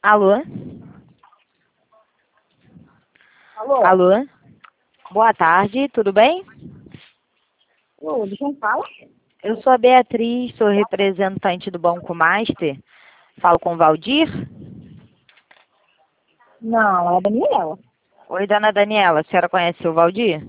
Alô? Alô? Alô? Boa tarde, tudo bem? Ô, de quem fala? Eu sou a Beatriz, sou representante do Banco Master. Falo com o Valdir? Não, é a Daniela. Oi, dona Daniela, a senhora conhece o Valdir?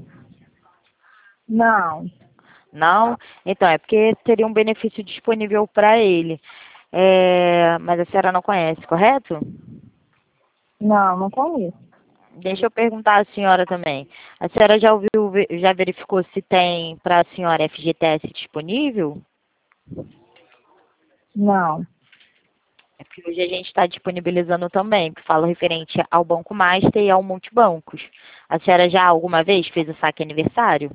Não, Não? Então, é porque teria um benefício disponível para ele. Mas a senhora não conhece, correto? não conheço. Deixa eu perguntar à senhora também. A senhora já ouviu, já verificou se tem para a senhora FGTS disponível? Não, É porque hoje a gente está disponibilizando também, que fala referente ao Banco Master e ao Multibancos. A senhora já alguma vez fez o saque aniversário?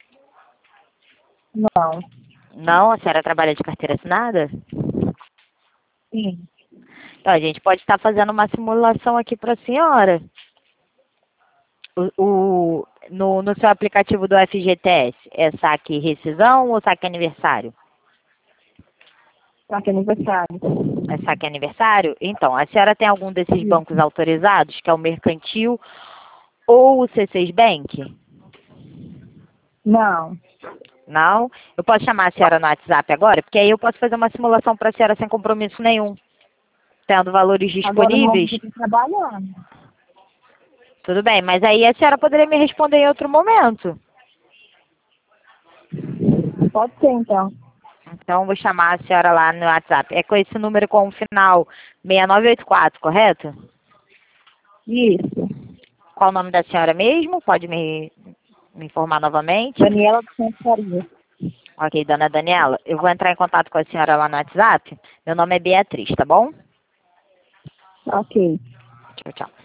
não, Não? A senhora trabalha de carteira assinada? sim. Então, a gente pode estar fazendo uma simulação aqui para a senhora. No seu aplicativo do FGTS, é saque rescisão ou saque aniversário? Tá aqui aniversário. É saque aniversário? Então, a senhora tem algum desses bancos autorizados, que é o Mercantil ou o C6 Bank? Não. Não? Eu posso chamar a senhora no WhatsApp agora? Porque aí eu posso fazer uma simulação para a senhora sem compromisso nenhum, tendo valores Agora não, disponíveis. eu tô trabalhando. Tudo bem, mas aí a senhora poderia me responder em outro momento. Pode ser, então. Então, eu vou chamar a senhora lá no WhatsApp. É com esse número com o final 6984, correto? Isso. Qual o nome da senhora mesmo? Pode me informar novamente? Daniela do Centro Faria. Ok, dona Daniela, eu vou entrar em contato com a senhora lá no WhatsApp. Meu nome é Beatriz, tá bom? Ok. Tchau, tchau.